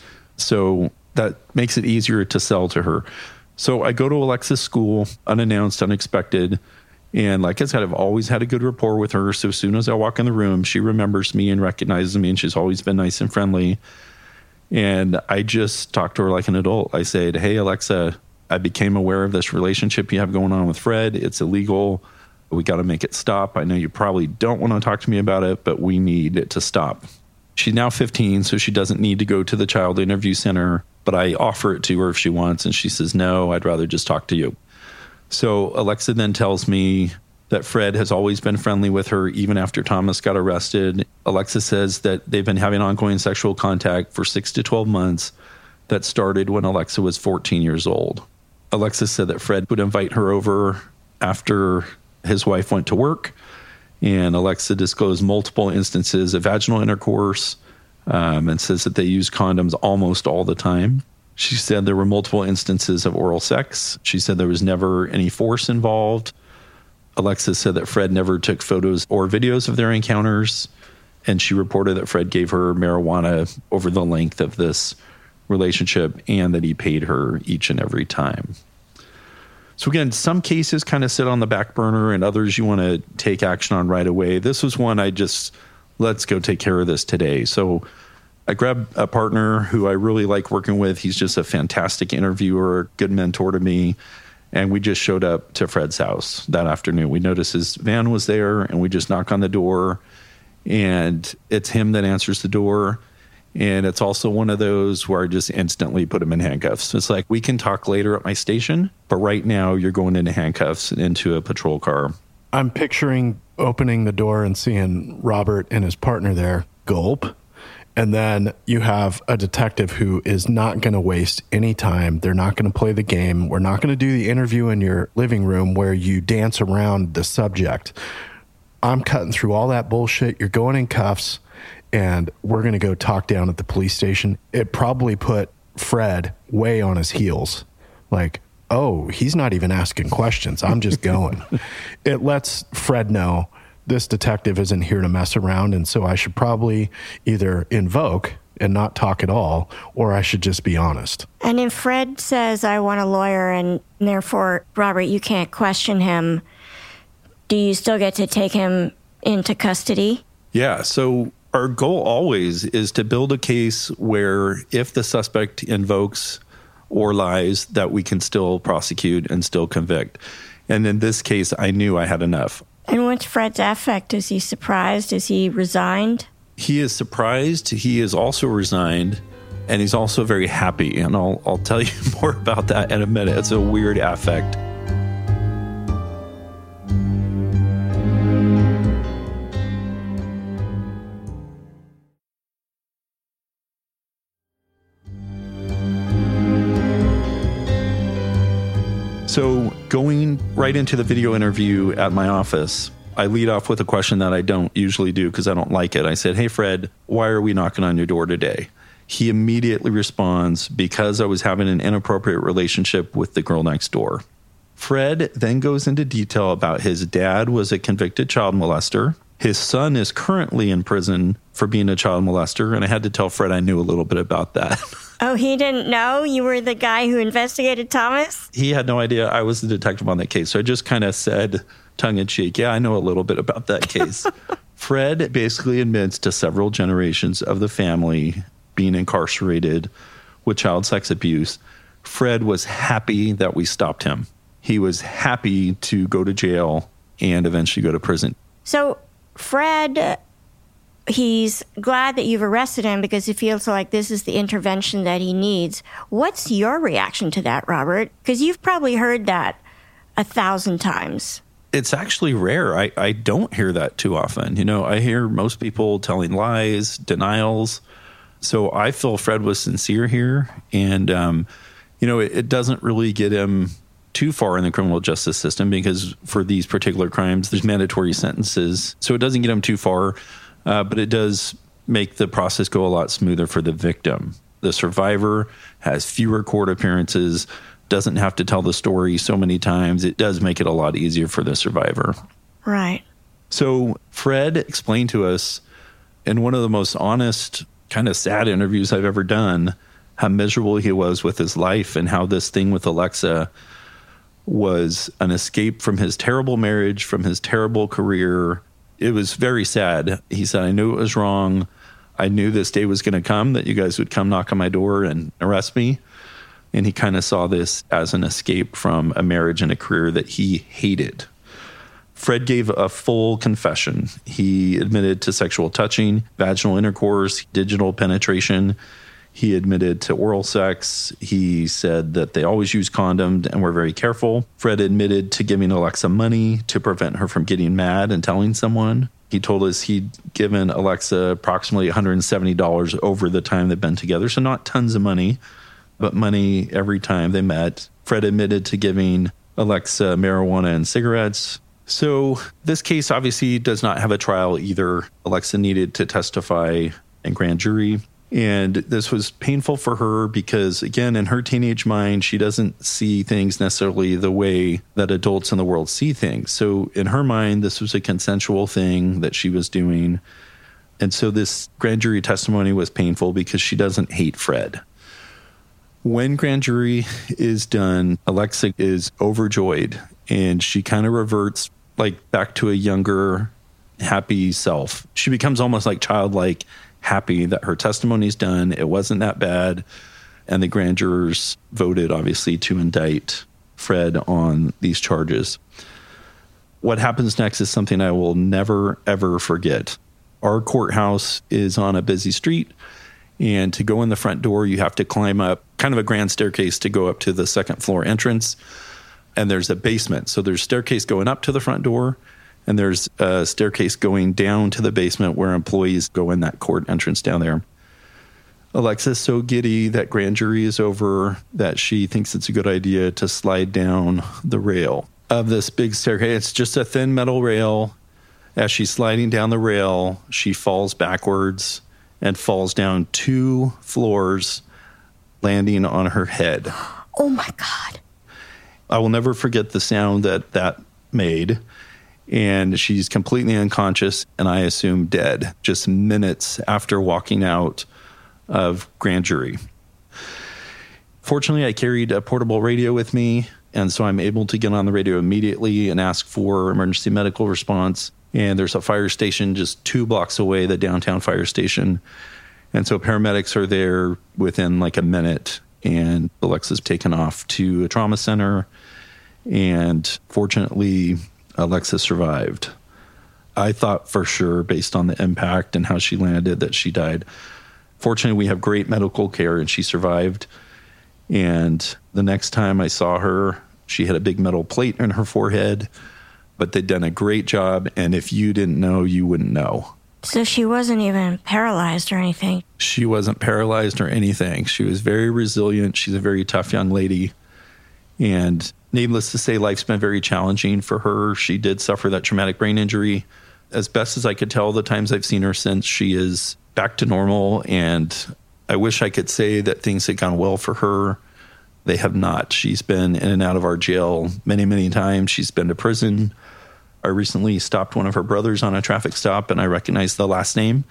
So that makes it easier to sell to her. So I go to Alexa's school, unannounced, unexpected. And like I said, I've always had a good rapport with her. So as soon as I walk in the room, she remembers me and recognizes me, and she's always been nice and friendly. And I just talk to her like an adult. I said, hey, Alexa, I became aware of this relationship you have going on with Fred. It's illegal. We got to make it stop. I know you probably don't want to talk to me about it, but we need it to stop. She's now 15, so she doesn't need to go to the child interview center, but I offer it to her if she wants. And she says, no, I'd rather just talk to you. So Alexa then tells me that Fred has always been friendly with her, even after Thomas got arrested. Alexa says that they've been having ongoing sexual contact for 6 to 12 months that started when Alexa was 14 years old. Alexa said that Fred would invite her over after his wife went to work, And Alexa disclosed multiple instances of vaginal intercourse and says that they use condoms almost all the time. She said there were multiple instances of oral sex. She said there was never any force involved. Alexa said that Fred never took photos or videos of their encounters. And she reported that Fred gave her marijuana over the length of this relationship and that he paid her each and every time. So again, some cases kind of sit on the back burner and others you want to take action on right away. This was one let's go take care of this today. So I grabbed a partner who I really like working with. He's just a fantastic interviewer, good mentor to me. And we just showed up to Fred's house that afternoon. We noticed his van was there and we just knock on the door and it's him that answers the door. And it's also one of those where I just instantly put him in handcuffs. It's like, we can talk later at my station, but right now you're going into handcuffs into a patrol car. I'm picturing opening the door and seeing Robert and his partner there, gulp. And then you have a detective who is not going to waste any time. They're not going to play the game. We're not going to do the interview in your living room where you dance around the subject. I'm cutting through all that bullshit. You're going in cuffs. And we're going to go talk down at the police station. It probably put Fred way on his heels. Like, oh, he's not even asking questions. I'm just going. It lets Fred know this detective isn't here to mess around. And so I should probably either invoke and not talk at all, or I should just be honest. And if Fred says, I want a lawyer, and therefore, Robert, you can't question him, do you still get to take him into custody? Yeah, so our goal always is to build a case where if the suspect invokes or lies, that we can still prosecute and still convict. And in this case, I knew I had enough. And what's Fred's affect? Is he surprised? Is he resigned? He is surprised. He is also resigned. And he's also very happy. And I'll tell you more about that in a minute. It's a weird affect. So going right into the video interview at my office, I lead off with a question that I don't usually do because I don't like it. I said, hey, Fred, why are we knocking on your door today? He immediately responds, because I was having an inappropriate relationship with the girl next door. Fred then goes into detail about his dad was a convicted child molester. His son is currently in prison for being a child molester. And I had to tell Fred I knew a little bit about that. Oh, he didn't know you were the guy who investigated Thomas? He had no idea I was the detective on that case. So I just kind of said, tongue-in-cheek, yeah, I know a little bit about that case. Fred basically admits to several generations of the family being incarcerated with child sex abuse. Fred was happy that we stopped him. He was happy to go to jail and eventually go to prison. So Fred, he's glad that you've arrested him because he feels like this is the intervention that he needs. What's your reaction to that, Robert? Because you've probably heard that 1,000 times. It's actually rare. I don't hear that too often. You know, I hear most people telling lies, denials. So I feel Fred was sincere here. And, you know, it doesn't really get him too far in the criminal justice system because for these particular crimes, there's mandatory sentences. So it doesn't get him too far. But it does make the process go a lot smoother for the victim. The survivor has fewer court appearances, doesn't have to tell the story so many times. It does make it a lot easier for the survivor. Right. So Fred explained to us in one of the most honest, kind of sad interviews I've ever done, how miserable he was with his life and how this thing with Alexa was an escape from his terrible marriage, from his terrible career. It was very sad. He said, I knew it was wrong. I knew this day was going to come, that you guys would come knock on my door and arrest me. And he kind of saw this as an escape from a marriage and a career that he hated. Fred gave a full confession. He admitted to sexual touching, vaginal intercourse, digital penetration. He admitted to oral sex. He said that they always use condoms and were very careful. Fred admitted to giving Alexa money to prevent her from getting mad and telling someone. He told us he'd given Alexa approximately $170 over the time they've been together. So not tons of money, but money every time they met. Fred admitted to giving Alexa marijuana and cigarettes. So this case obviously does not have a trial either. Alexa needed to testify in grand jury. And this was painful for her because, again, in her teenage mind, she doesn't see things necessarily the way that adults in the world see things. So in her mind, this was a consensual thing that she was doing. And so this grand jury testimony was painful because she doesn't hate Fred. When grand jury is done, Alexa is overjoyed and she kind of reverts like back to a younger, happy self. She becomes almost like childlike, happy that her testimony's done. It wasn't that bad. And the grand jurors voted, obviously, to indict Fred on these charges. What happens next is something I will never, ever forget. Our courthouse is on a busy street. And to go in the front door, you have to climb up kind of a grand staircase to go up to the second floor entrance. And there's a basement. So there's a staircase going up to the front door. And there's a staircase going down to the basement where employees go in that court entrance down there. Alexa's so giddy that grand jury is over that she thinks it's a good idea to slide down the rail of this big staircase. It's just a thin metal rail. As she's sliding down the rail, she falls backwards and falls down 2 floors, landing on her head. Oh, my God. I will never forget the sound that made. And she's completely unconscious and I assume dead just minutes after walking out of grand jury. Fortunately, I carried a portable radio with me, and so I'm able to get on the radio immediately and ask for emergency medical response. And there's a fire station just 2 blocks away, the downtown fire station. And so paramedics are there within like a minute, and Alexa's taken off to a trauma center. And fortunately, Alexa survived. I thought for sure, based on the impact and how she landed, that she died. Fortunately, we have great medical care and she survived. And the next time I saw her, she had a big metal plate in her forehead, but they'd done a great job. And if you didn't know, you wouldn't know. So she wasn't even paralyzed or anything? She wasn't paralyzed or anything. She was very resilient. She's a very tough young lady. And needless to say, life's been very challenging for her. She did suffer that traumatic brain injury. As best as I could tell, the times I've seen her since, she is back to normal. And I wish I could say that things had gone well for her. They have not. She's been in and out of our jail many, many times. She's been to prison. I recently stopped one of her brothers on a traffic stop, and I recognized the last name.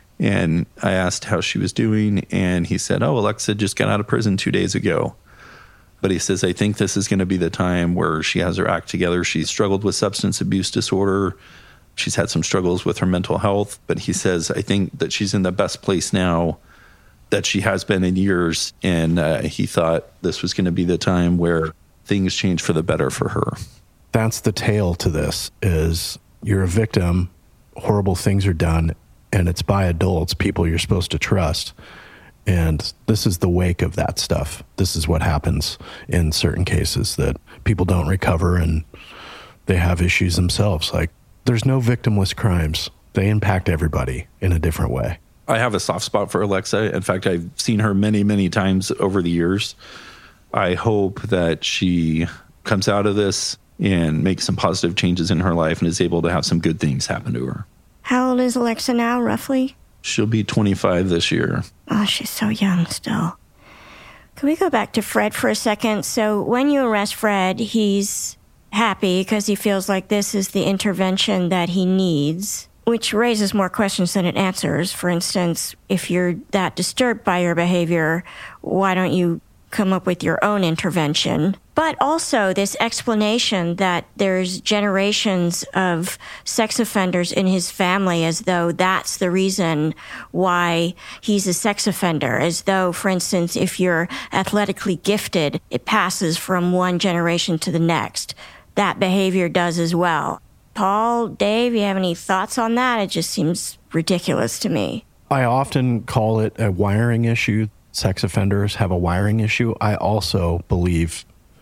And I asked how she was doing, and he said, "Oh, Alexa just got out of prison 2 days ago." But he says, I think this is going to be the time where she has her act together. She's struggled with substance abuse disorder. She's had some struggles with her mental health. But he says, I think that she's in the best place now that she has been in years. And he thought this was going to be the time where things change for the better for her. That's the tale to this, is you're a victim, horrible things are done, and it's by adults, people you're supposed to trust. And this is the wake of that stuff. This is what happens in certain cases, that people don't recover and they have issues themselves. Like, there's no victimless crimes. They impact everybody in a different way. I have a soft spot for Alexa. In fact, I've seen her many, many times over the years. I hope that she comes out of this and makes some positive changes in her life and is able to have some good things happen to her. How old is Alexa now, roughly? She'll be 25 this year. Oh, she's so young still. Can we go back to Fred for a second? So when you arrest Fred, he's happy because he feels like this is the intervention that he needs, which raises more questions than it answers. For instance, if you're that disturbed by your behavior, why don't you come up with your own intervention? But also this explanation that there's generations of sex offenders in his family, as though that's the reason why he's a sex offender, as though, for instance, if you're athletically gifted, it passes from one generation to the next. That behavior does as well. Paul, Dave, you have any thoughts on that? It just seems ridiculous to me. I often call it a wiring issue. Sex offenders have a wiring issue. I also believe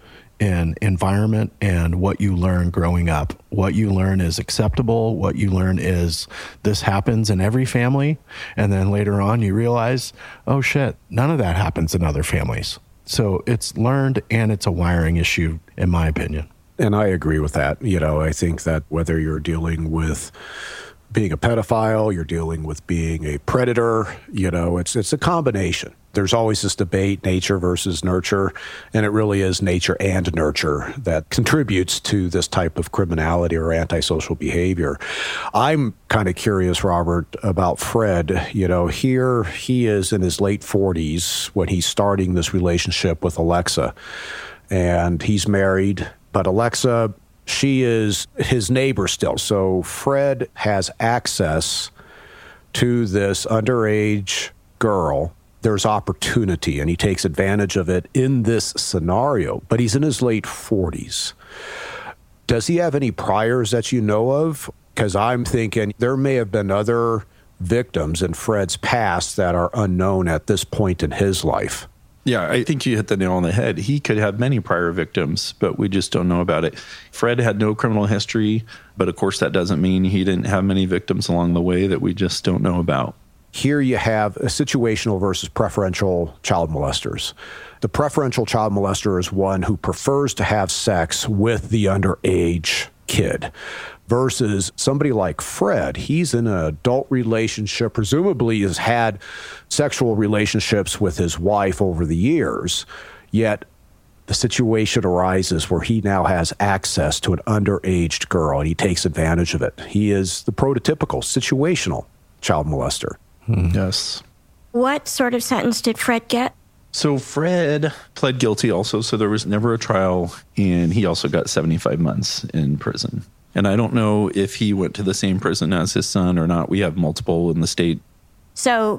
in environment and what you learn growing up. What you learn is acceptable. What you learn is this happens in every family. And then later on you realize, oh shit, none of that happens in other families. So it's learned and it's a wiring issue, in my opinion. And I agree with that. I think that whether you're dealing with being a pedophile, you're dealing with being a predator, it's a combination. There's always this debate, nature versus nurture, and it really is nature and nurture that contributes to this type of criminality or antisocial behavior. I'm kind of curious, Robert, about Fred. Here he is in his late 40s when he's starting this relationship with Alexa, and he's married, but Alexa, she is his neighbor still. So Fred has access to this underage girl. There's opportunity, and he takes advantage of it in this scenario, but he's in his late 40s. Does he have any priors that you know of? Because I'm thinking there may have been other victims in Fred's past that are unknown at this point in his life. Yeah, I think you hit the nail on the head. He could have many prior victims, but we just don't know about it. Fred had no criminal history, but of course that doesn't mean he didn't have many victims along the way that we just don't know about. Here you have a situational versus preferential child molesters. The preferential child molester is one who prefers to have sex with the underage kid versus somebody like Fred. He's in an adult relationship, presumably has had sexual relationships with his wife over the years, yet the situation arises where he now has access to an underage girl and he takes advantage of it. He is the prototypical situational child molester. Yes. What sort of sentence did Fred get? So Fred pled guilty also, so there was never a trial, and he also got 75 months in prison. And I don't know if he went to the same prison as his son or not. We have multiple in the state. So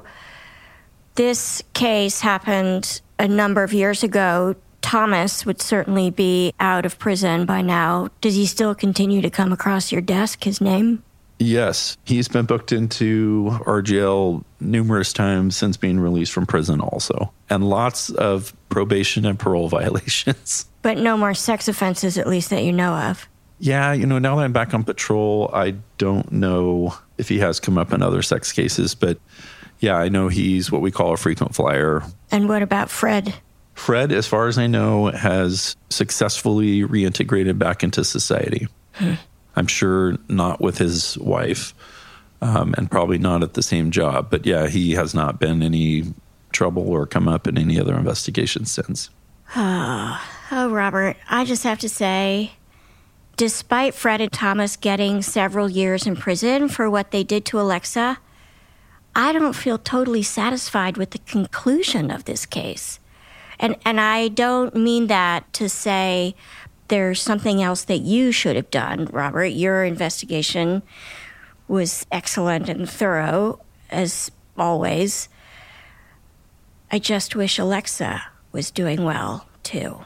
this case happened a number of years ago. Thomas would certainly be out of prison by now. Does he still continue to come across your desk, his name? Yes, he's been booked into our jail numerous times since being released from prison also. And lots of probation and parole violations. But no more sex offenses, at least that you know of. Yeah, now that I'm back on patrol, I don't know if he has come up in other sex cases. But yeah, I know he's what we call a frequent flyer. And what about Fred? Fred, as far as I know, has successfully reintegrated back into society. I'm sure not with his wife, and probably not at the same job. But yeah, he has not been any trouble or come up in any other investigations since. Oh, Robert, I just have to say, despite Fred and Thomas getting several years in prison for what they did to Alexa, I don't feel totally satisfied with the conclusion of this case. And I don't mean that to say there's something else that you should have done, Robert. Your investigation was excellent and thorough, as always. I just wish Alexa was doing well, too.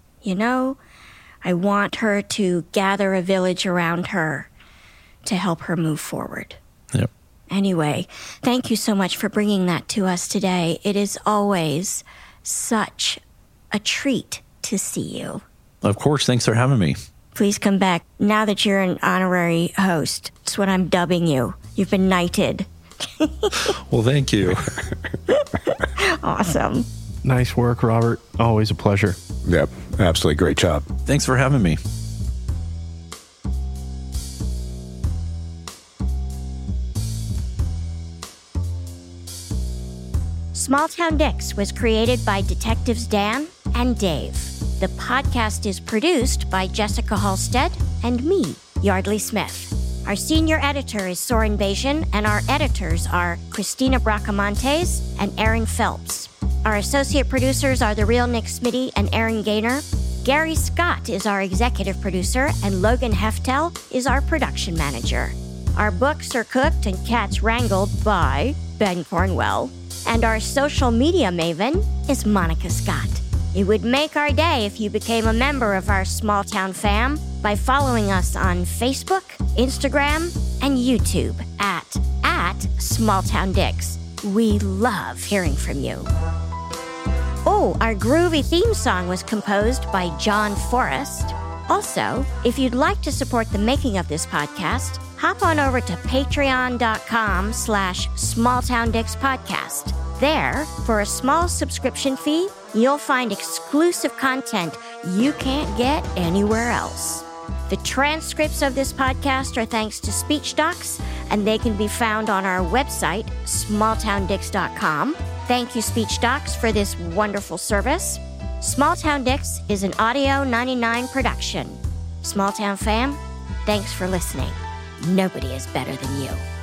I want her to gather a village around her to help her move forward. Yep. Anyway, thank you so much for bringing that to us today. It is always such a treat to see you. Of course. Thanks for having me. Please come back now that you're an honorary host. It's what I'm dubbing you. You've been knighted. Well, thank you. Awesome. Nice work, Robert. Always a pleasure. Yep, absolutely. Great job. Thanks for having me. Small Town Dicks was created by Detectives Dan and Dave. The podcast is produced by Jessica Halstead and me, Yardley Smith. Our senior editor is Soren Bajan, and our editors are Christina Bracamontes and Aaron Phelps. Our associate producers are The Real Nick Smitty and Aaron Gaynor. Gary Scott is our executive producer, and Logan Heftel is our production manager. Our books are cooked and cats wrangled by Ben Cornwell. And our social media maven is Monica Scott. It would make our day if you became a member of our small town fam by following us on Facebook, Instagram, and YouTube at Small Town Dicks. We love hearing from you. Oh, our groovy theme song was composed by John Forrest. Also, if you'd like to support the making of this podcast, hop on over to patreon.com/smalltowndickspodcast. There, for a small subscription fee, you'll find exclusive content you can't get anywhere else. The transcripts of this podcast are thanks to SpeechDocs, and they can be found on our website, smalltowndicks.com. Thank you, SpeechDocs, for this wonderful service. Small Town Dicks is an Audio 99 production. Small Town fam, thanks for listening. Nobody is better than you.